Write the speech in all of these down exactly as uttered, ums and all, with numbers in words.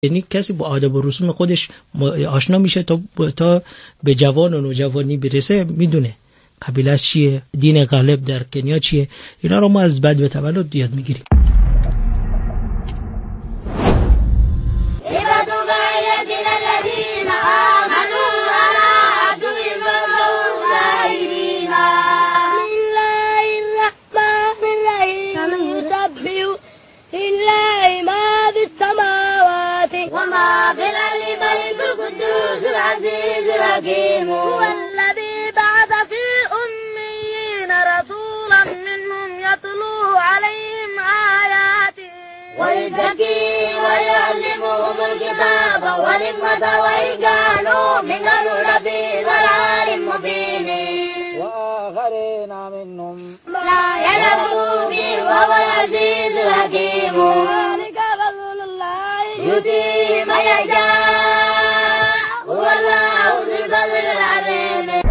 یعنی کسی با آداب و رسوم خودش آشنا میشه تا تا به جوان و نوجوانی برسه، میدونه قبیله چیه، دین غالب در کنیا چیه. اینا رو ما از بعد به تولد یاد میگیریم. هو الذي بعث في الأميين رسولا منهم يتلو عليهم آياته ويزكيهم ويعلمهم الكتاب والحكمة وإن كانوا من قبل لفي ضلال مبين وآخرين منهم لا يعلمون به وهو العزيز الحكيم ذلك فضل الله يؤتيه من يشاء هو الله ذو الفضل العظيم.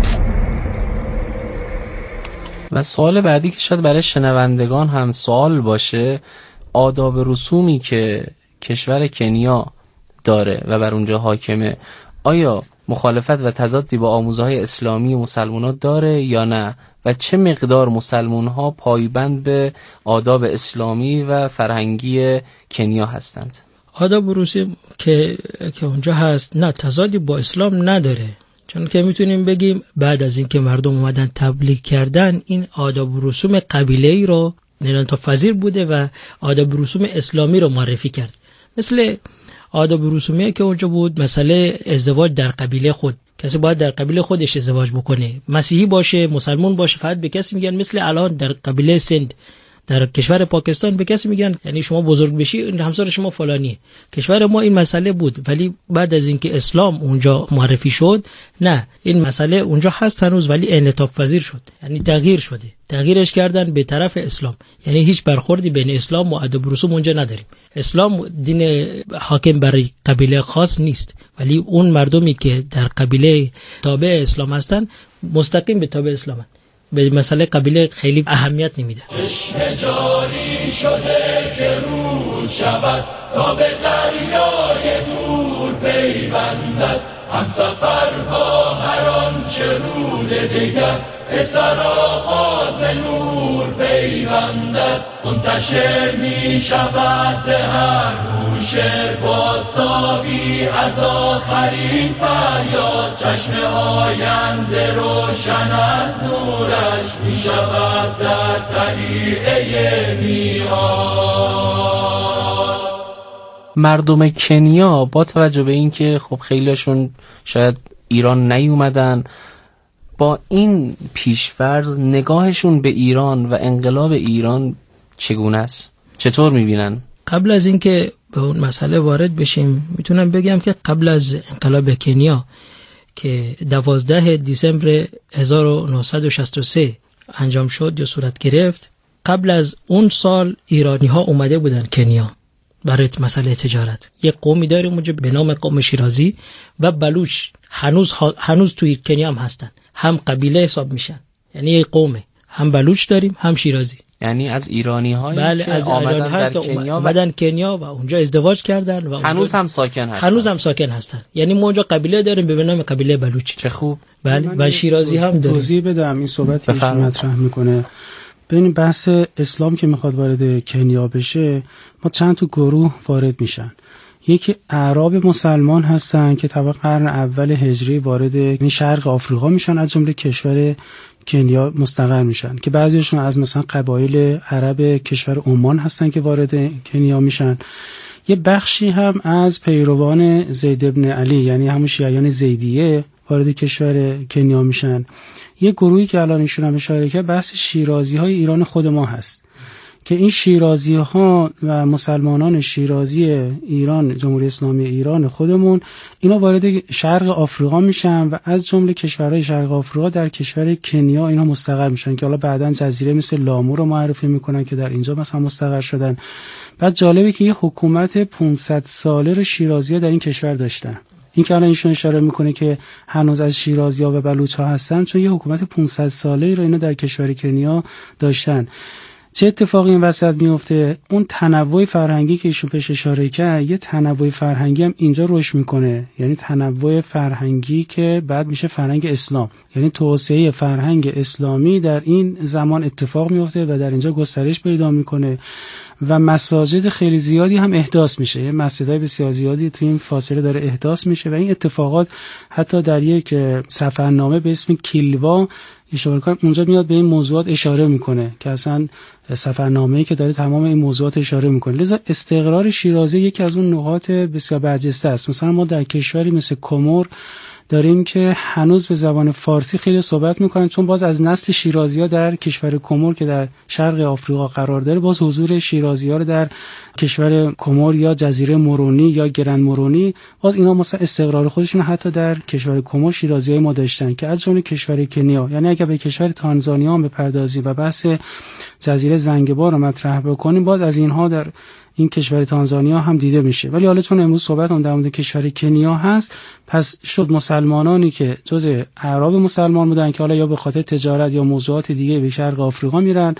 و سوال بعدی که شاید برای شنوندگان هم سوال باشه، آداب و رسومی که کشور کنیا داره و بر اونجا حاکمه، آیا مخالفت و تضادی با آموزه‌های اسلامی مسلمان‌ها داره یا نه؟ و چه مقدار مسلمان‌ها پایبند به آداب اسلامی و فرهنگی کنیا هستند؟ آداب و رسوم که که اونجا هست نه تضادی با اسلام نداره، چون که میتونیم بگیم بعد از اینکه مردم اومدن تبلیغ کردن، این آداب و رسوم قبیله‌ای رو نلانتاپذیر بوده و آداب و رسوم اسلامی رو معرفی کرد. مثل آداب و رسومی که اونجا بود، مسئله ازدواج در قبیله خود، کسی باید در قبیله خودش ازدواج بکنه، مسیحی باشه مسلمان باشه، فقط به کسی میگن مثل الان در قبیله سند در کشور پاکستان به کسی میگن یعنی شما بزرگ بشی همسر شما فلانیه. کشور ما این مسئله بود، ولی بعد از اینکه اسلام اونجا معرفی شد نه، این مسئله اونجا هست هنوز ولی انعطاف پذیر شد، یعنی تغییر شده، تغییرش کردن به طرف اسلام، یعنی هیچ برخوردی بین اسلام و آداب و رسوم اونجا نداریم. اسلام دین حاکم برای قبیله خاص نیست، ولی اون مردمی که در قبیله تابع اسلام هستن مستقیم به تابع اسلامن، به مسئله قبیله خیلی اهمیت نمیده. چشم جاری شده که رود شود تا به دریای دور پیوندد، هم سفر با هر آنچه رود دیگر به سراغاز نور پیوندد. منتشر می شود به هر گوشه بازتابی از آخرین فریاد، چشم آینده روشن از نورش می شود در طریقه میاد. مردم کنیا با توجه به این که خب خیلیشون شاید ایران نیومدن، با این پیش‌فرض نگاهشون به ایران و انقلاب ایران چگونه است؟ چطور می‌بینن؟ قبل از اینکه به اون مسئله وارد بشیم میتونم بگم که قبل از انقلاب کنیا که دوازده دیسمبر هزار و نهصد و شصت و سه انجام شد یا صورت گرفت، قبل از اون سال ایرانی‌ها اومده بودن کنیا برای مسئله تجارت. یک قومی داریم اونجا به نام قوم شیرازی و بلوچ، هنوز هنوز توی کنیا هم هستن، هم قبیله حساب میشن، یعنی یک قومه، هم بلوچ داریم هم شیرازی، یعنی از ایرانی‌هایی بله، که از آمدن در کنیا و آمدن کنیا و اونجا ازدواج کردن و هنوز هم ساکن هستن. هنوز هم ساکن هستن، یعنی ما اونجا قبیله داریم به نام قبیله بلوچ. چه خوب. بله، و شیرازی هم داریم. توضیح بدم این صحبتی که مطرح میکنه. ببین بحث اسلام که میخواد وارد کنیا بشه، ما چند تا گروه وارد میشن. یکی اعراب مسلمان هستن که طبق قرن اول هجری وارد یعنی شرق آفریقا میشن، از جمله کشور کنیا مستقر میشن که بعضیشون از مثلا قبایل عرب کشور عمان هستن که وارد کنیا میشن. یه بخشی هم از پیروان زید ابن علی یعنی همون شیعیان زیدیه وارد کشور کنیا میشن. یه گروهی که الان ایشون هم اشاره کرد بحث شیرازی های ایران خود ما هست که این شیرازی ها و مسلمانان شیرازی ایران، جمهوری اسلامی ایران خودمون، اینا وارد شرق آفریقا میشن و از جمله کشورهای شرق آفریقا در کشور کنیا اینا مستقر میشن که حالا بعداً جزیره مثل لامو رو معرفی میکنن که در اینجا مثلا مستقر شدن. بعد جالبه که یه حکومت پانصد ساله رو شیرازی ها در این کشور داشتن. این که الان ایشون اشاره میکنه که هنوز از شیرازی ها و بلوچ ها هستن، چون یه حکومت پانصد ساله رو اینا در کشور کنیا داشتن. چه اتفاقی این وسط میفته؟ اون تنوع فرهنگی که ایشون پیش اشاره کرد، یه تنوع فرهنگی هم اینجا رشد میکنه، یعنی تنوع فرهنگی که بعد میشه فرهنگ اسلام، یعنی توسعه فرهنگ اسلامی در این زمان اتفاق میفته و در اینجا گسترش پیدا میکنه و مساجد خیلی زیادی هم احداث میشه، یه مسجدهای بسیار زیادی تو این فاصله داره احداث میشه و این اتفاقات حتی در یک سفرنامه به اسم کیلوا اشاره کنم اونجا میاد به این موضوعات اشاره میکنه که اصلا سفرنامه‌ای که داره تمام این موضوعات اشاره میکنه. لذا استقرار شیرازی یکی از اون نقاط بسیار برجسته است. مثلا ما در کشوری مثل کمر داریم که هنوز به زبان فارسی خیلی صحبت میکنن، چون باز از نسل شیرازی‌ها در کشور کمر که در شرق آفریقا قرار داره، باز حضور شیرازی‌ها رو در کشور کمر یا جزیره مورونی یا گرند مورونی، باز اینا مثلا استقرار خودشون حتی در کشور کمر شیرازی‌های ما داشتن که از جمله کشور کنیا. یعنی اگه به کشور تانزانیا هم بپردازیم و بحث جزیره زنگبار رو مطرح بکنیم، باز از اینها در این کشور تانزانیا هم دیده میشه. ولی حالا چون امروز صحبت اون در مورد کشور کنیا هست، پس شد مسلمانانی که جزء اعراب مسلمان بودن که حالا یا به خاطر تجارت یا موضوعات دیگه به شرق آفریقا میرن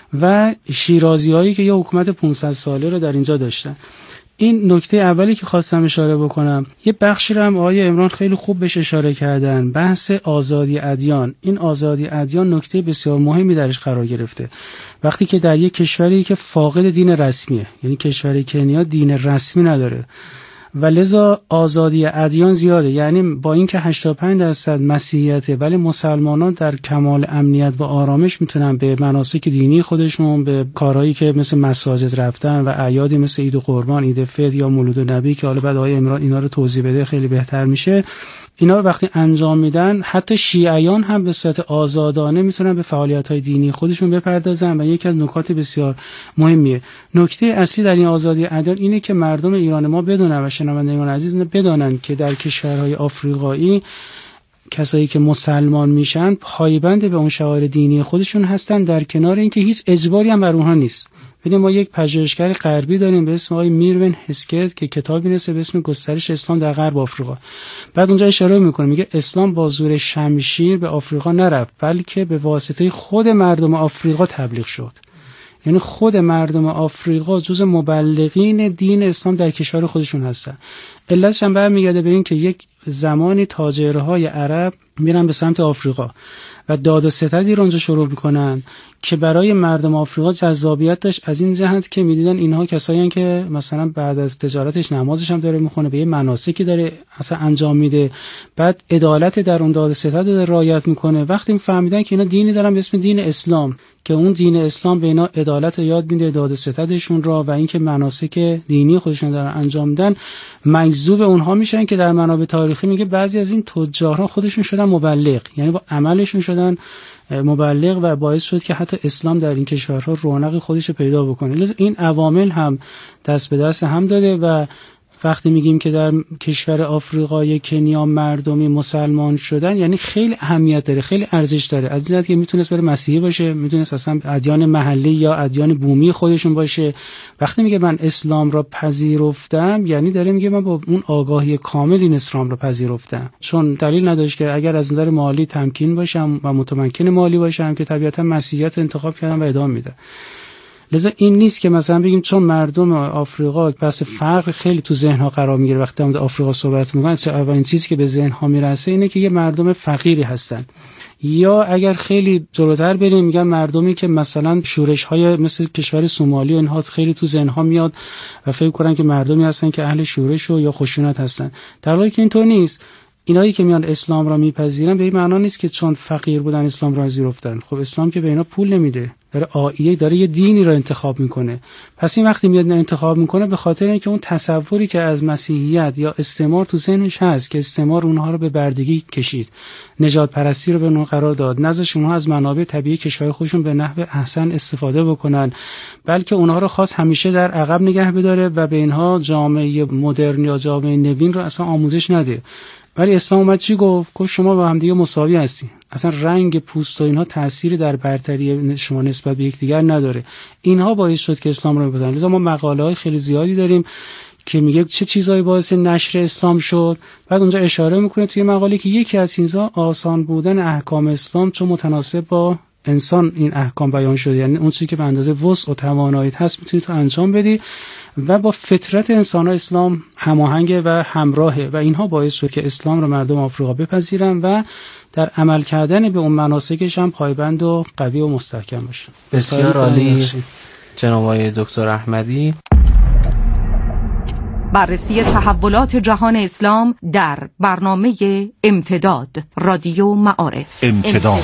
و شیرازیایی که یه حکومت پانصد ساله رو در اینجا داشتن. این نکته اولی که خواستم اشاره بکنم. یه بخشی رو هم آقای عمران خیلی خوب بهش اشاره کردن، بحث آزادی ادیان. این آزادی ادیان نکته بسیار مهمی درش قرار گرفته. وقتی که در یک کشوری که فاقد دین رسمیه، یعنی کشور کنیا دین رسمی نداره و لذا آزادی ادیان زیاده، یعنی با اینکه هشتاد و پنج درصد مسیحیته ولی مسلمانان در کمال امنیت و آرامش میتونن به مناسک دینی خودشون، به کارهایی که مثل مساجد رفتن و اعیادی مثل عید قربان، عید فطر یا مولود نبی که حالا بعد آقای عمران اینا رو توضیح بده خیلی بهتر میشه، اینا رو وقتی انجام میدن، حتی شیعیان هم به صورت آزادانه میتونن به فعالیت‌های دینی خودشون بپردازن و یکی از نکات بسیار مهمیه. نکته اصلی در این آزادی ادیان اینه که مردم ایران ما بدونن و شنوندگان عزیز بدونن که در کشورهای آفریقایی کسایی که مسلمان میشن پایبند به اون شعائر دینی خودشون هستن، در کنار اینکه هیچ اجباری هم بر اونها نیست. ببین ما یک پژوهشگر غربی داریم به اسم آقای میروین هسکت که کتابی نوشته به اسم گسترش اسلام در غرب آفریقا. بعد اونجا اشاره میکنه، میگه اسلام با زور شمشیر به آفریقا نرفت، بلکه به واسطه خود مردم آفریقا تبلیغ شد. یعنی خود مردم آفریقا جز مبلغین دین اسلام در کشور خودشون هستن. علتش هم برمیگرده به این که یک زمانی تاجرهای عرب میرن به سمت آفریقا و داد و ستدی رو اونجا شروع میکنن که برای مردم آفریقا جذابیت داشت، از این جهت که میدیدن اینها کسایی هستن که مثلا بعد از تجارتش نمازش هم داره میخونه، به یه مناسکی داره اصلا انجام میده، بعد عدالت در اون داد و ستد رو رعایت میکنه. وقتی فهمیدن که اینا دینی دارن به اسم دین اسلام که اون دین اسلام به اینا عدالت رو یاد میده، داد و ستدشون را و اینکه مناسک دینی خودشون دارن انجام میدن، مجذوب اونها میشن که در منابع تاریخی میگه بعضی از این تجارها خودشون شدن مبلغ، یعنی با عملشون شدن مبلغ و باعث شد که حتی اسلام در این کشورها رونق خودش رو پیدا بکنه. لذا این عوامل هم دست به دست هم داده و وقتی میگیم که در کشور آفریقای کنیا مردمی مسلمان شدن، یعنی خیلی اهمیت داره، خیلی ارزش داره. از این جهت که میتونست بره مسیحی باشه، میتونست اصلا ادیان محلی یا ادیان بومی خودشون باشه. وقتی میگه من اسلام را پذیرفتم، یعنی داره میگه من با اون آگاهی کامل این اسلام را پذیرفتم، چون دلیل نداشت که اگر از نظر مالی تمکین باشم و متمکن مالی باشم که طبیعتا مسیحیت انتخاب کردم و ادامه میدم. لذا این نیست که مثلا بگیم چون مردم آفریقا بس فرق خیلی تو ذهنها قرار میگیره. وقتی هم در آفریقا صحبت میکنن، اولین چیزی که به ذهنها میرسه اینه که یه مردم فقیری هستن، یا اگر خیلی جلوتر بریم میگن مردمی که مثلا شورش های مثل کشور سومالی و اینها خیلی تو ذهنها میاد و فکر کنن که مردمی هستن که اهل شورش و یا خشونت هستن، در حالی که اینطور نیست. اینایی که میان اسلام را میپذیرن به این معنا نیست که چون فقیر بودن اسلام را پذیرفتن. خب اسلام که به اینا پول نمیده، داره آیه داره یه دینی را انتخاب میکنه. پس این وقتی میاد انتخاب میکنه به خاطر اینکه اون تصوری که از مسیحیت یا استعمار تو ذهنش هست که استعمار اونها رو به بردگی کشید، نجات پرستی رو به اونها قرار داد، نذاشت اونها از منابع طبیعی کشور خودشون به نحو احسن استفاده بکنن، بلکه اونها رو خواست همیشه در عقب نگه بداره و به اینها جامعه مدرن یا جامعه نوین رو اصلا آموزش نده. ولی اسلام اومد چی گفت؟ گفت شما با هم دیگه مساوی هستین. اصلا رنگ پوست و اینها تأثیری در برتری شما نسبت به یکدیگر نداره. اینها باعث شد که اسلام رو بپذیرن. لذا ما مقاله های خیلی زیادی داریم که میگه چه چیزایی باعث نشر اسلام شد. بعد اونجا اشاره میکنه توی مقاله که یکی از چیزها آسان بودن احکام اسلام چون متناسب با انسان این احکام بیان شده، یعنی اون چیزی که به اندازه وسع و تواناییت هست میتونی تو انجام بدی و با فطرت انسان ها اسلام هماهنگه و همراهه و اینها باعث شد که اسلام رو مردم آفریقا بپذیرن و در عمل کردن به اون مناسکش هم پایبند و قوی و مستحکم باشن. بسیار عالی جناب آقای دکتر احمدی. بررسی تحولات جهان اسلام در برنامه امتداد رادیو معارف. امتداد.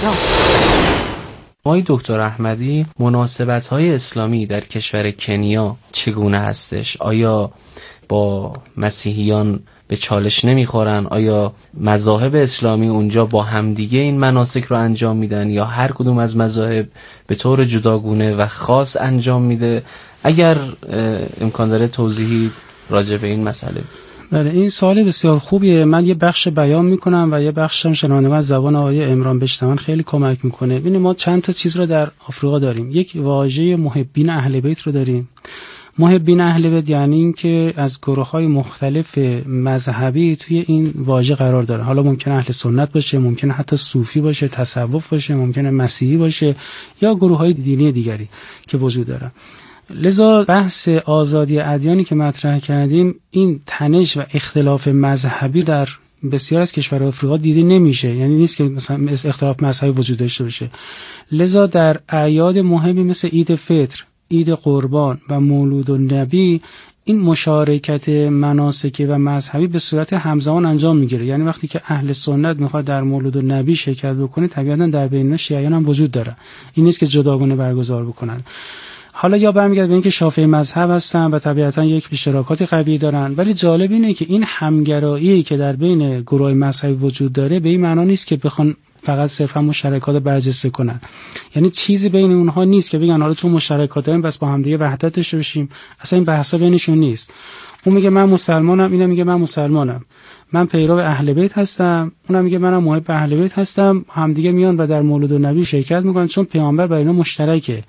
آقای دکتر احمدی، مناسبت‌های اسلامی در کشور کنیا چگونه هستش؟ آیا با مسیحیان به چالش نمیخورن؟ آیا مذاهب اسلامی اونجا با همدیگه این مناسک رو انجام میدن یا هر کدوم از مذاهب به طور جداگونه و خاص انجام میده؟ اگر امکان داره توضیحی راجع به این مسئله. بله، این سوال بسیار خوبیه. من یه بخش بیان میکنم و یه بخشم شنوندگان از زبان آقای عمران بشنون خیلی کمک میکنه. ببینید ما چند تا چیز رو در آفریقا داریم. یک واژه محبین اهل بیت رو داریم. محبین اهل بیت یعنی این که از گروه‌های مختلف مذهبی توی این واژه قرار داره. حالا ممکنه اهل سنت باشه، ممکنه حتی صوفی باشه، تصوف باشه، ممکنه مسیحی باشه یا گروه‌های دینی دیگری که وجود داره. لذا بحث آزادی ادیانی که مطرح کردیم، این تنش و اختلاف مذهبی در بسیار از کشورهای آفریقا دیده نمیشه، یعنی نیست که مثلا اختلاف مذهبی وجود داشته باشه. لذا در اعیاد مهمی مثل عید فطر، عید قربان و مولود النبی این مشارکت مناسکی و مذهبی به صورت همزمان انجام میگیره. یعنی وقتی که اهل سنت میخواد در مولود النبی شرکت بکنه، طبیعتا در بین شیعیان هم وجود داره. این نیست که جداگانه برگزار بکنن. حالا یا برمیگرده به اینکه شافعی مذهب هستن و طبیعتا یک اشتراکات قوی دارن، ولی جالب اینه که این همگرایی که در بین گروه مذهبی وجود داره به این معنا نیست که بخوان فقط صرفا مشترکات برجسته کنن. یعنی چیزی بین اونها نیست که بگن حالا تو مشترکات داریم بس با هم دیگه وحدت داشته باشیم. اصلا این بحثا بینشون نیست. اون میگه من مسلمانم، اینم میگه من مسلمانم، من پیرو اهل بیت هستم، اونم میگه منم محب اهل بیت هستم. همدیگه میان و در مولد النبی شرکت میکنن چون پیامبر برای اینا مشترکه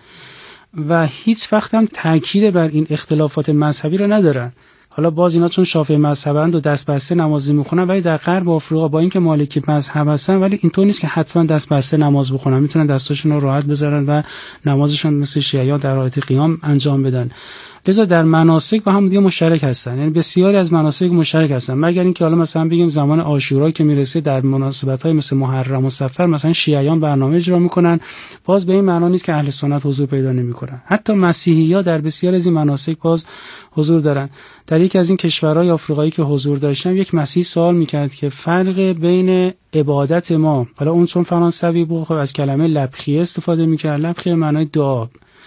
و هیچ وقت هم تاکید بر این اختلافات مذهبی رو ندارن. حالا باز اینا چون شافعی مذهبند و دست بسته نماز میخونن، ولی در غرب آفریقا با اینکه مالکی مذهب هستن ولی اینطور نیست که حتما دست بسته نماز بخونن، میتونن دستاشون رو راحت بذارن و نمازشون مثل شیعیان در حالت قیام انجام بدن. لذا در مناسک با هم دیگه مشترک هستن، یعنی بسیاری از مناسک مشترک هستن، مگر اینکه حالا مثلا بگیم زمان عاشورا که میرسه در مناسبت‌های مثل محرم و صفر مثلا شیعیان برنامه اجرا میکنن، باز به این معنا نیست که اهل سنت حضور پیدا نمیکنن. حتی مسیحی‌ها در بسیاری از این مناسک باز حضور دارن. در یکی از این کشورهای آفریقایی که حضور داشتم، یک مسیحی سوال میکرد که فرق بین عبادت ما، حالا اون چون فرانسوی بود خب از کلمه لبخیه استفاده میکرد، لبخیه معنای دعا،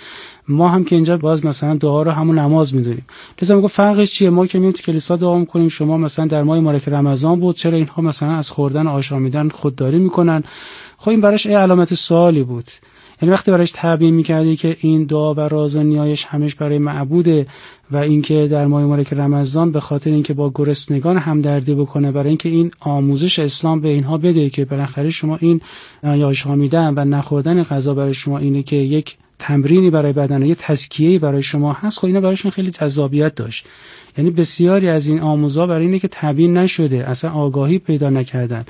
ما هم که اینجا باز مثلا دعا رو همون نماز میدونیم. لذا میگه فرقش چیه؟ ما که میریم تو کلیسا دعا میکنیم، شما مثلا در ماه مبارک رمضان بود، چرا اینها مثلا از خوردن آشامیدن خودداری میکنن؟ خب این براش ای علامت سوالی بود. یعنی وقتی براش تعبیر میکردی که این دعا و راز و نیایش همش برای معبوده و اینکه در ماه مبارک رمضان به خاطر اینکه با گرسنگان همدردی بکنه، برای اینکه این آموزش اسلام به اینها بده که بالاخره شما این آشامیدن و نخوردن غذا برای شما اینه که یک تمرینی برای بدن، یه تزکیه‌ای برای شما هست. خب اینا برایشون خیلی جذابیت داشت. یعنی بسیاری از این آموزها برای اینه که تبیین نشده، اصلا آگاهی پیدا نکردن.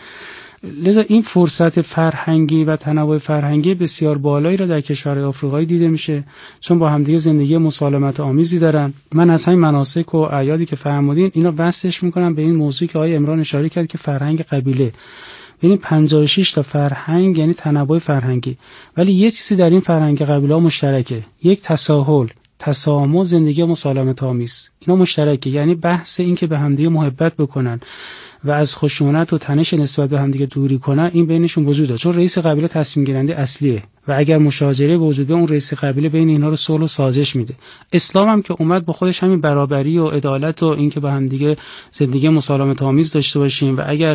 لذا این فرصت فرهنگی و تنوع فرهنگی بسیار بالایی را در کشورهای آفریقایی دیده میشه، چون با همدیگه زندگی مسالمت آمیزی دارن. من از همین مناسک و اعیادی که فرمودین اینا وصلش میکنم به این موضوعی که آقای عمران اشاره کرد که فرهنگ قبیله. یعنی پنجاه و شش تا فرهنگ یعنی تنوع فرهنگی، ولی یه چیزی در این فرهنگ قبیله ها مشترکه، یک تساهل، تسامح، زندگی مسالمت آمیز. اینا مشترکه، یعنی بحث این که به همدیگه محبت بکنن و از خشونت و تنش نسبت به همدیگه دوری کنن، این بینشون وجود داره، چون رئیس قبیله تصمیم گیرنده اصلیه و اگر مشاجره وجود به اون رئیس قبیله بین اینها رو صلح و سازش میده. اسلام هم که اومد با خودش همین برابری و عدالت و اینکه با همدیگه زندگی مسالمت آمیز داشته باشیم و اگر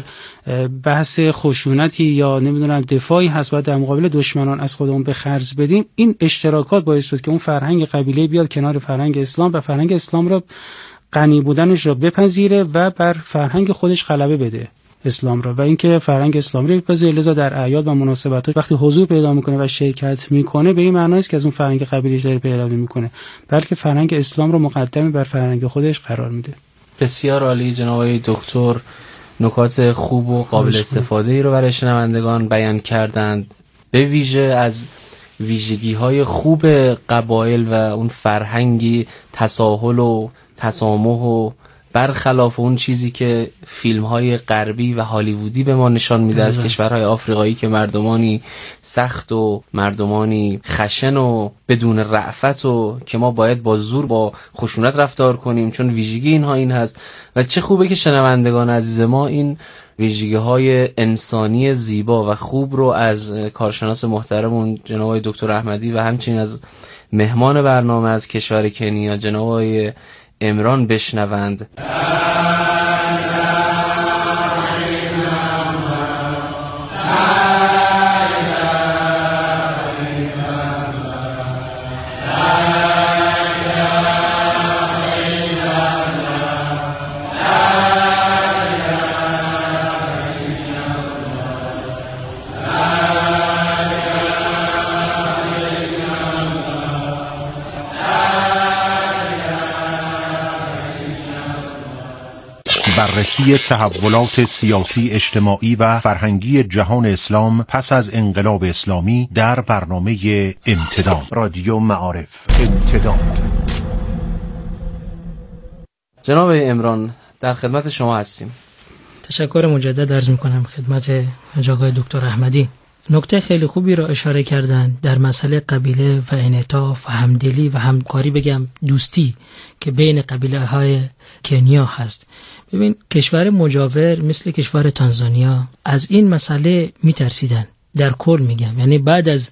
بحث خشونتی یا نمیدونم دفاعی هست باید در مقابل دشمنان از خودمون به خرج بدیم، این اشتراکات باعث شد که اون فرهنگ قبیله بیاد کنار فرهنگ اسلام و فرهنگ اسلام رو غنی بودنش را بپذیره و بر فرهنگ خودش غلبه بده اسلام را، و اینکه فرهنگ اسلامی رو بپذیره. لذا در اعیاد و مناسبت‌ها وقتی حضور پیدا میکنه و شرکت میکنه، به این معنی است که از اون فرهنگ قبیله‌ای داره پیروی میکنه، بلکه فرهنگ اسلام رو مقدم بر فرهنگ خودش قرار میده. بسیار عالی جناب آقای دکتر، نکات خوب و قابل استفاده ای رو برای شنوندگان بیان کردند، به ویژه از ویژگی‌های خوب قبایل و اون فرهنگی تساهل و تسامح و برخلاف اون چیزی که فیلم‌های غربی و هالیوودی به ما نشان میده از کشورهای آفریقایی که مردمانی سخت و مردمانی خشن و بدون رأفت و که ما باید با زور با خشونت رفتار کنیم چون ویژگی اینها این هست. و چه خوبه که شنوندگان عزیز ما این ویژگی‌های انسانی زیبا و خوب رو از کارشناس محترمون جناب آقای دکتر احمدی و همچنین از مهمان برنامه از کشور کنیا جناب آقای عمران بشنوند. بررسی تحولات سیاسی، اجتماعی و فرهنگی جهان اسلام پس از انقلاب اسلامی در برنامه امتداد. رادیو معارف امتداد. جناب عمران در خدمت شما هستیم. تشکر مجدد عرض میکنم خدمت آقای دکتر احمدی. نکته خیلی خوبی را اشاره کردند در مسئله قبیله و انعطاف و همدلی و همکاری بگم دوستی که بین قبیله های کنیا هست. ببین کشور مجاور مثل کشور تانزانیا از این مسئله میترسیدن در کل میگم، یعنی بعد از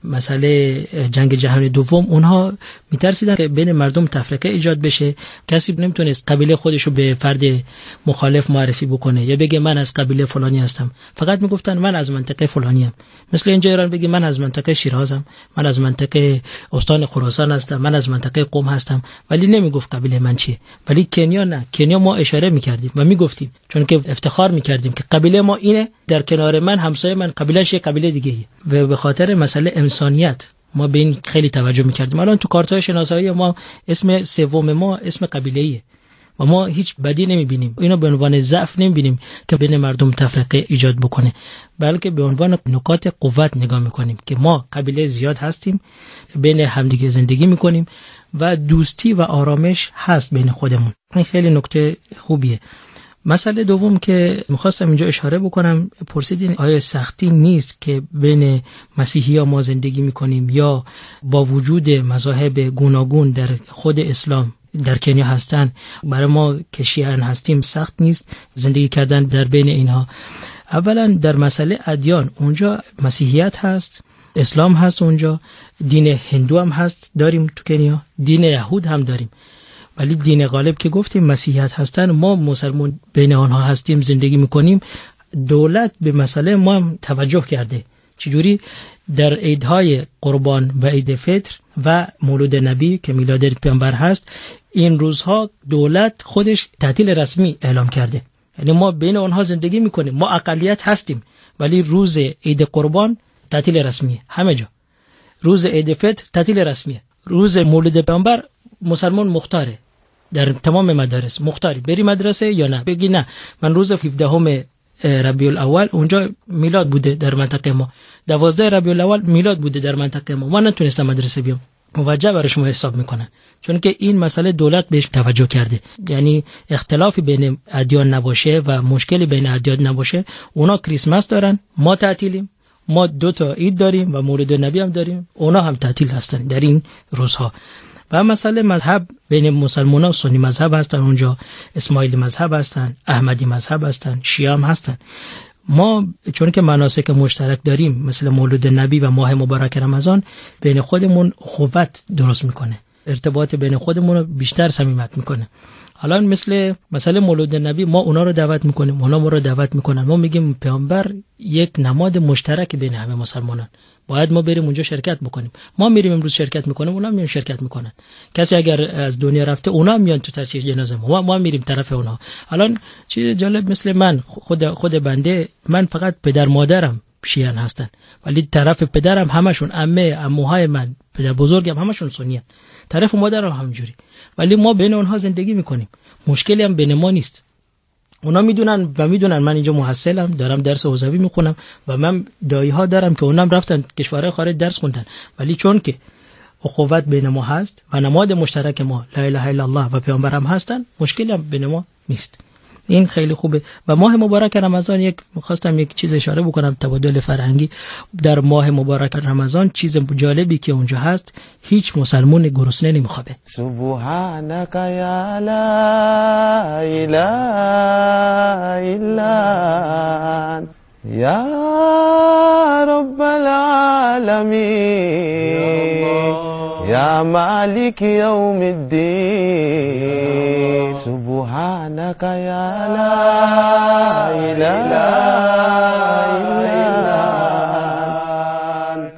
مسئله جنگ جهانی دوم اونها میترسیدن که بین مردم تفرقه ایجاد بشه، کسی نمیتونست قبیله خودشو به فرد مخالف معرفی بکنه یا بگه من از قبیله فلانی هستم، فقط میگفتن من از منطقه فلانی ام. مثل اینجا ایران بگه من از منطقه شیرازم، من از منطقه استان خراسان هستم، من از منطقه قم هستم، ولی نمیگفت قبیله من چیه. ولی کنیا نه، کنیا ما اشاره میکردیم و میگفتیم چون که افتخار میکردیم که قبیله ما اینه، در کنار من همسایه من قبیله‌ش یک قبیله دیگه ای. و به خاطر مسئله انسانیت ما به این خیلی توجه میکردیم. الان تو کارت‌های شناسایی ما اسم سوم ما اسم قبیله‌ایه و ما هیچ بدی نمیبینیم، اینو به عنوان ضعف نمیبینیم که بین مردم تفرقه ایجاد بکنه، بلکه به عنوان نکات قوت نگاه میکنیم که ما قبیله زیاد هستیم، بین همدیگه زندگی میکنیم و دوستی و آرامش هست بین خودمون. این خیلی نکته خوبیه. مسئله دوم که میخواستم اینجا اشاره بکنم، پرسیدین آیا سختی نیست که بین مسیحی ها ما زندگی میکنیم یا با وجود مذاهب گوناگون در خود اسلام در کنیا هستن برای ما که شیعیان هستیم سخت نیست زندگی کردن در بین اینها؟ اولا در مسئله ادیان اونجا مسیحیت هست، اسلام هست، اونجا دین هندو هم هست داریم تو کنیا، دین یهود هم داریم، ولی دین غالب که گفتیم مسیحیت هستن، ما مسلمان بین آنها هستیم زندگی میکنیم. دولت به مسئله ما هم توجه کرده. چجوری؟ در عیدهای قربان و عید فطر و مولود نبی که میلاد پیامبر هست، این روزها دولت خودش تعطیل رسمی اعلام کرده. یعنی ما بین آنها زندگی میکنیم، ما اقلیت هستیم، ولی روز عید قربان تعطیل رسمیه همه جا، روز عید فطر تعطیل رسمیه، روز مولد پیامبر مسلمان مختاره در تمام مدارس، مختاری بری مدرسه یا نه، بگی نه من روز هفدهم ربیع الاول اونجا میلاد بوده در منطقه ما، دوازده ربیع الاول میلاد بوده در منطقه ما، من نتونستم مدرسه بیام، موجه برای شما حساب میکنن، چون که این مسئله دولت بهش توجه کرده. یعنی اختلافی بین ادیان نباشه و مشکلی بین ادیان نباشه. اونا کریسمس دارن، ما تعطیلیم، ما دو تا عید داریم و مولد نبی هم داریم، اونا هم تعطیل هستن در این روزها. و مسئله مذهب بین مسلمان ها سنی مذهب هستن، اونجا اسماعیلی مذهب هستن، احمدی مذهب هستن، شیعه هم هستن. ما چون که مناسک مشترک داریم مثل مولد نبی و ماه مبارک رمضان، بین خودمون اخوت درست میکنه، ارتباط بین خودمون رو بیشتر صمیمیت میکنه. الان مثل مسئله مولد نبی ما اونا رو دعوت میکنیم، اونا ما رو دعوت میکنن، ما میگیم پیامبر یک نماد مشترک بین همه مسلمانان، باید ما بریم اونجا شرکت بکنیم. ما میریم امروز شرکت میکنیم، اونا میان شرکت میکنن. کسی اگر از دنیا رفته اونا میان تو تشییع جنازه ما، ما میریم طرف اونا. الان چیز جالب مثل من خود خود بنده، من فقط پدر مادرم شیعیان هستن، ولی طرف پدرم همشون، عمه عموهای من، پدر بزرگم همشون سنیان، طرف مادرم همونجوری، ولی ما بین اونها زندگی میکنیم، مشکلی هم بین ما نیست. اونا میدونن و میدونن من اینجا محصلم، دارم درس حوزوی میخونم و من دایی ها دارم که اونم رفتن کشورهای خارج درس خوندن، ولی چون که اخوت بین ما هست و نماد مشترک ما لا اله الا الله و پیامبرم هستن، مشکلی هم بین ما نیست. این خیلی خوبه. و ماه مبارک رمضان، یک می‌خواستم یک چیز اشاره بکنم، تبادل فرهنگی در ماه مبارک رمضان. چیز جالبی که اونجا هست، هیچ مسلمان گرسنه نمیخوابه. سبحانك یا لا اله الا انت یا رب العالمین یا مالک یوم الدین سبحانك یا لا اله الا انت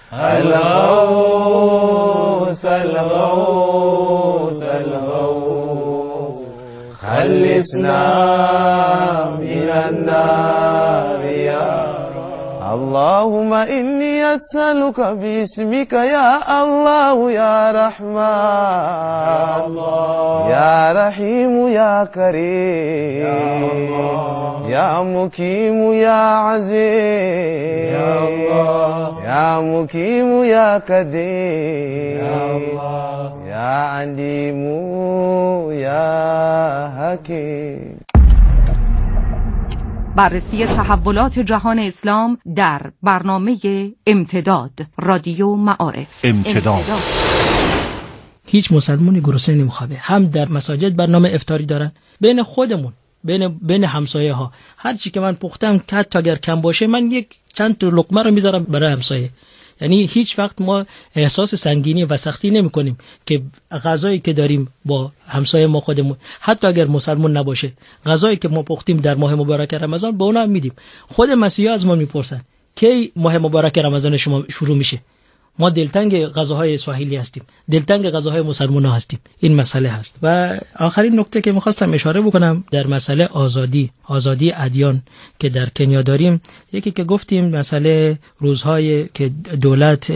الغوث الغوث الغوث خلصنا من النار يا اللهم إني أسألك باسمك يا الله يا رحمن يا رحيم يا كريم يا مقيم يا عزيز يا مقيم يا قدير يا عليم يا حكيم. بررسی تحولات جهان اسلام در برنامه امتداد رادیو معارف. امتداد. هیچ مسلمانی گرسنه نمیخوابه. هم در مساجد برنامه افطاری دارن، بین خودمون، بین بین همسایه ها، هر چی که من پختم حتی اگر کم باشه من یک چند تا لقمه رو میذارم برای همسایه. یعنی هیچ وقت ما احساس سنگینی و سختی نمی کنیم که غذایی که داریم با همسایه ما خودمون، حتی اگر مسلمان نباشه، غذایی که ما پختیم در ماه مبارک رمضان به اونا هم میدیم. خود مسیحا از ما میپرسن کی ماه مبارک رمضان شما شروع میشه؟ ما دلتنگ غذاهای اسرائیلی هستیم، دلتنگ غذاهای مسلمان ها هستیم. این مسئله هست. و آخرین نکته که میخواستم اشاره بکنم در مسئله آزادی، آزادی ادیان که در کنیا داریم، یکی که گفتیم مسئله روزهای که دولت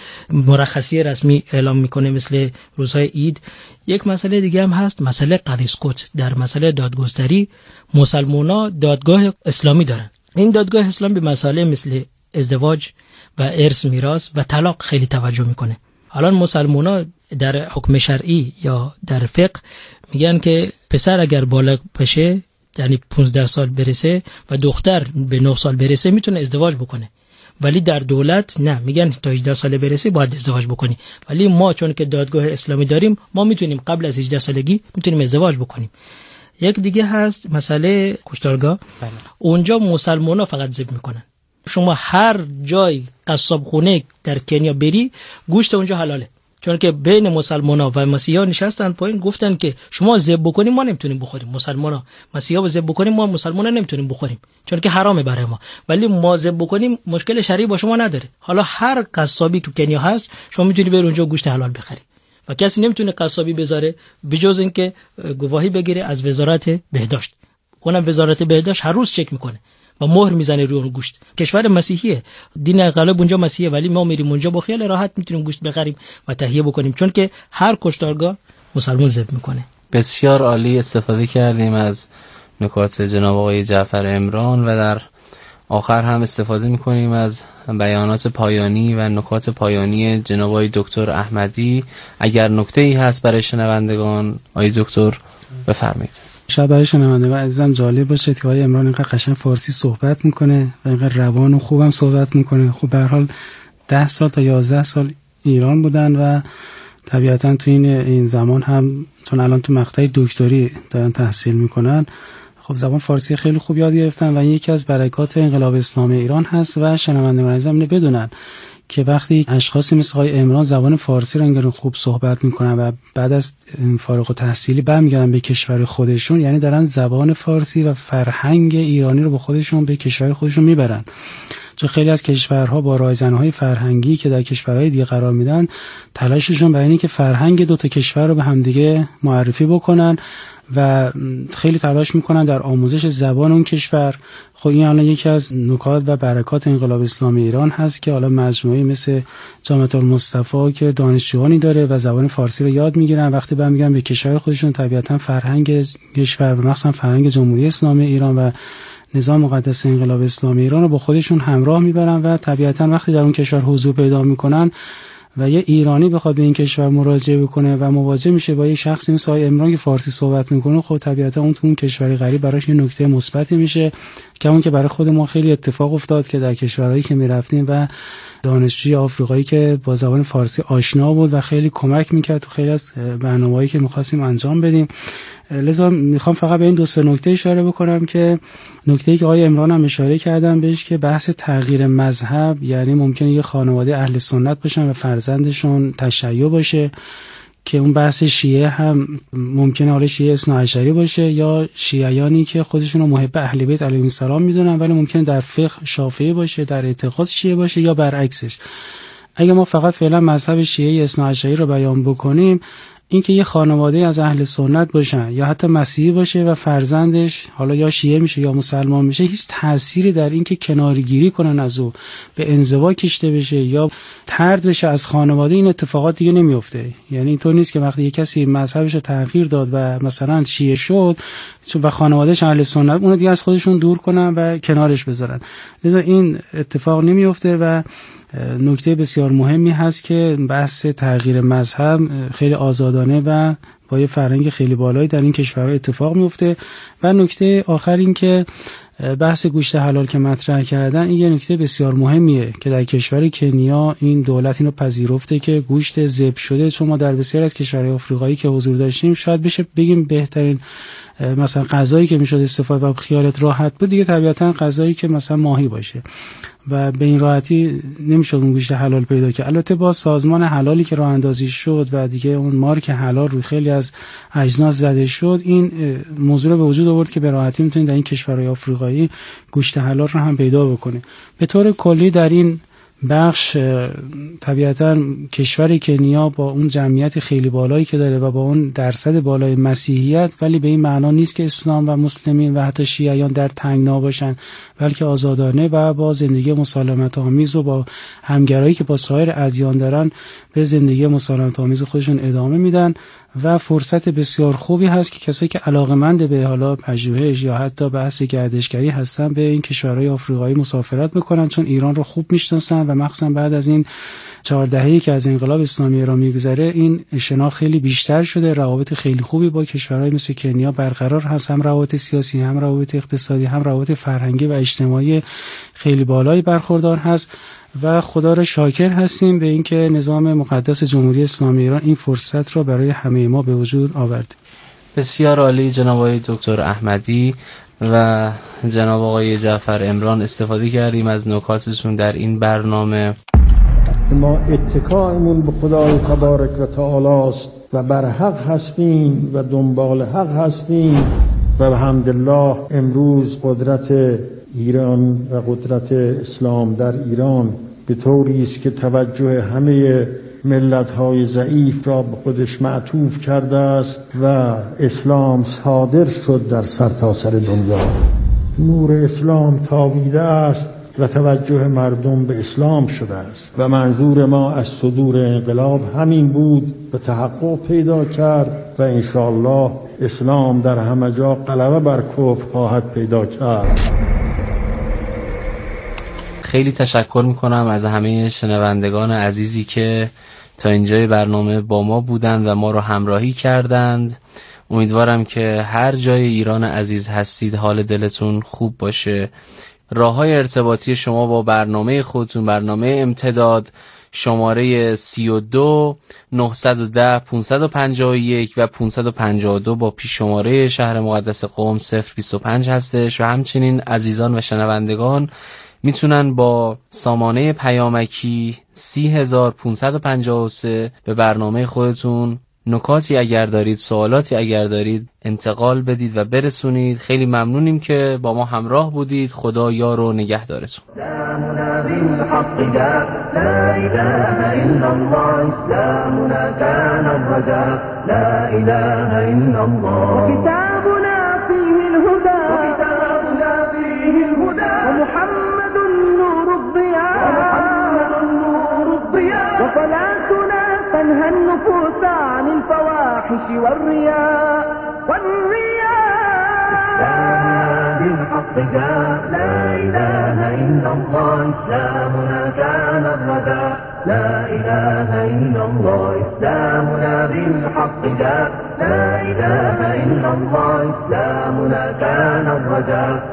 مرخصی رسمی اعلام میکنه مثل روزهای عید. یک مسئله دیگه هم هست، مسئله قریسکوت. در مسئله دادگستری مسلمان‌ها دادگاه اسلامی دارن. این دادگاه اسلامی به مسائل مثل ازدواج و ارث میراث و طلاق خیلی توجه میکنه. الان مسلمان‌ها در حکم شرعی یا در فقه میگن که پسر اگر بالغ بشه، یعنی پانزده سال برسه و دختر به نه سال برسه، میتونه ازدواج بکنه. ولی در دولت نه، میگن تا هجده سال برسه باید ازدواج بکنی. ولی ما چون که دادگاه اسلامی داریم، ما میتونیم قبل از هجده سالگی میتونیم ازدواج بکنیم. یک دیگه هست مسئله کشتارگاه. بله. اونجا مسلمان‌ها فقط ذبح میکنن. شما هر جای قصاب خونه در کنیا بری، گوشت اونجا حلاله. چون که بین مسلمان‌ها و مسیحا نشستن پایین، گفتن که شما ذبح بکنیم ما نمیتونیم بخوریم. مسلمان‌ها مسیحا ذبح بکنیم ما مسلمان‌ها نمیتونیم بخوریم، چون که حرامه برای ما. ولی ما ذبح بکنیم مشکل شرعی با شما نداره. حالا هر قصابی تو کنیا هست، شما میتونی بری اونجا گوشت حلال بخری و کسی نمیتونه قصابی بذاره بجز اینکه گواهی بگیره از وزارت بهداشت. اونم وزارت بهداشت هر روز چک میکنه و مهر میزنه روی اون گوشت. کشور مسیحیه، دین غالب اونجا مسیحیه، ولی ما میریم اونجا با خیال راحت میتونیم گوشت بخریم و تهیه بکنیم، چون که هر کشتارگاه مسلمان ذبح میکنه. بسیار عالی استفاده کردیم از نکات جناب آقای جعفر عمران و در آخر هم استفاده میکنیم از بیانات پایانی و نکات پایانی جناب آقای دکتر احمدی. اگر نکته‌ای هست برای شنوندگان آقای دکتر بفرمایید. شاید برای شنوندگان عزیزم جالب باشه که آقای عمران اینقدر قشنگ فارسی صحبت میکنه و اینقدر روان و خوبم صحبت میکنه. خب به هر حال ده سال تا یازده سال ایران بودن و طبیعتا تو این این زمان هم چون الان تو مقطع دکتری دارن تحصیل میکنن، خب زبان فارسی خیلی خوب یاد گرفتن و این یکی از برکات انقلاب اسلامی ایران هست. و شنوندگان عزیزم اینو بدونن که وقتی اشخاصی مثل آقای عمران زبان فارسی رو انگار خوب صحبت میکنن و بعد از فارغ التحصیلی برمیگردن به کشور خودشون، یعنی دارن زبان فارسی و فرهنگ ایرانی رو با خودشون به کشور خودشون میبرن. چون خیلی از کشورها با رایزنهای فرهنگی که در کشورهای دیگه قرار میدن تلاششون برای اینه که فرهنگ دو تا کشور رو به همدیگه معرفی بکنن و خیلی تلاش میکنن در آموزش زبان اون کشور. خب این الان یکی از نکات و برکات انقلاب اسلامی ایران هست که حالا مجموعه مثل جامعه المصطفی که دانشجویانی داره و زبان فارسی رو یاد میگیرن، وقتی برمیگردن میگن به کشور خودشون طبیعتا فرهنگ کشور و مثلا فرهنگ جمهوری اسلامی ایران و نظام مقدس انقلاب اسلامی ایران رو با خودشون همراه میبرن و طبیعتا وقتی در اون کشور حضور پیدا میکنن و یه ایرانی بخواد به این کشور مراجعه بکنه و مواجه میشه با یه شخصی مثل آقای عمران که فارسی صحبت میکنه، خب طبیعتا اون تو اون کشوری غریب براش یه نکته مثبتی میشه که اون که برای خود ما خیلی اتفاق افتاد که در کشورهایی که میرفتیم و دانشجوی آفریقایی که با زبان فارسی آشنا بود و خیلی کمک میکرد تو خیلی از برنامه‌هایی که می‌خواستیم انجام بدیم. لذا میخوام فقط به این دو سه نکته اشاره بکنم که نکته‌ای که آقای عمران هم اشاره کردن بهش که بحث تغییر مذهب، یعنی ممکنه یه خانواده اهل سنت باشن و فرزندشون تشیع باشه که اون بحث شیعه هم ممکنه حالا شیعه اثنا عشری باشه یا شیعیانی که خودشون رو محب اهل بیت علیهم السلام میدونن ولی ممکنه در فقه شافعی باشه، در اعتقاد شیعه باشه یا برعکسش. اگه ما فقط فعلا مذهب شیعه اثنا عشری رو بیان بکنیم، اینکه یه خانواده از اهل سنت باشن یا حتی مسیحی باشه و فرزندش حالا یا شیعه میشه یا مسلمان میشه، هیچ تأثیری در اینکه کنارگیری کنن از او، به انزوا کشته بشه یا طرد بشه از خانواده، این اتفاقات دیگه نمیفته. یعنی اینطور نیست که وقتی یه کسی مذهبش رو تغییر داد و مثلا شیعه شد و خانواده‌اش اهل سنت، اون دیگه از خودشون دور کنن و کنارش بذارن. لذا این اتفاق نمیفته و نکته بسیار مهمی هست که بحث تغییر مذهب خیلی آزادانه و با یه فرهنگ خیلی بالایی در این کشورها اتفاق میفته. و نکته آخر این که بحث گوشت حلال که مطرح کردن، این یه نکته بسیار مهمیه که در کشور کنیا این دولت اینو پذیرفته که گوشت ذبح شده، چون ما در بسیار از کشورهای آفریقایی که حضور داشتیم شاید بشه بگیم بهترین مثلا غذایی که میشد استفاده و خیالت راحت بود دیگه طبیعتا غذایی که مثلا ماهی باشه و به این راحتی نمیشد اون گوشت حلال پیدا کرد. البته با سازمان حلالی که راه اندازی شد و دیگه اون مارک حلال روی خیلی از اجناس زده شد، این موضوع رو به وجود آورد که به راحتی میتونید در این کشورهای آفریقایی گوشت حلال رو هم پیدا بکنید. به طور کلی در این بخش طبیعتا کشور کنیا با اون جمعیت خیلی بالایی که داره و با اون درصد بالای مسیحیت، ولی به این معنا نیست که اسلام و مسلمین و حتی شیعیان در تنگنا باشن، بلکه آزادانه و با زندگی مسالمت آمیز و با همگرایی که با سایر ادیان دارن به زندگی مسالمت آمیز خودشون ادامه میدن و فرصت بسیار خوبی هست که کسایی که علاقمند به حالا پژوهش یا حتی بحث گردشگری هستن به این کشورهای آفریقایی مسافرت بکنن، چون ایران رو خوب میشناسن و مخصوصا بعد از این چهار دهه‌ای که از انقلاب اسلامی ایران میگذره این شناخت خیلی بیشتر شده. روابط خیلی خوبی با کشورهای مثل کنیا برقرار هست، هم روابط سیاسی، هم روابط اقتصادی، هم روابط فرهنگی و اجتماعی خیلی بالایی برخوردار هست و خدا را شاکر هستیم به اینکه نظام مقدس جمهوری اسلامی ایران این فرصت را برای همه ما به وجود آورد. بسیار عالی جناب آقای دکتر احمدی و جناب آقای جعفر عمران، استفاده کردیم از نکاتشون در این برنامه. ما اتکایمون به خدای تبارک و تعالی است و بر حق هستیم و دنبال حق هستیم و به حمدالله امروز قدرت ایران و قدرت اسلام در ایران به طوری است که توجه همه ملت‌های ضعیف را به خودش معطوف کرده است و اسلام صادر شد در سرتاسر دنیا. نور اسلام تابیده است و توجه مردم به اسلام شده است و منظور ما از صدور انقلاب همین بود و تحقق پیدا کرد و انشاءالله اسلام در همه جا غلبه بر کفر خواهد پیدا کرد. خیلی تشکر میکنم از همه شنوندگان عزیزی که تا اینجای برنامه با ما بودند و ما رو همراهی کردند. امیدوارم که هر جای ایران عزیز هستید حال دلتون خوب باشه. راه‌های ارتباطی شما با برنامه خودتون، برنامه امتداد، شماره سی و دو نهصد و ده پانصد و پنجاه و یک و پانصد و پنجاه و دو با پیش شماره شهر مقدس قم صفر بیست و پنج هستش و همچنین عزیزان و شنوندگان میتونن با سامانه پیامکی سی هزار پانصد و پنجاه و سه به برنامه خودتون نکاتی اگر دارید، سوالاتی اگر دارید انتقال بدید و برسونید. خیلی ممنونیم که با ما همراه بودید. خدا یار و نگهدارتون. إسلامنا بالحق جاء لا إله إلا الله إسلامنا كان الرجاء لا إله إلا الله كتابنا فيه الهدى وكتابنا فيه الهدى ومحمد نور الضياء ومحمد نور الضياء وصلاتنا تنهى النفوس عن الفواحش والرياء والرياء إسلامنا بالحق جاء لا إله إلا الله إسلامنا كان الرجاء لا إله إلا الله إسلامنا بالحق جاء لا إله إلا الله إسلامنا كان الرجاء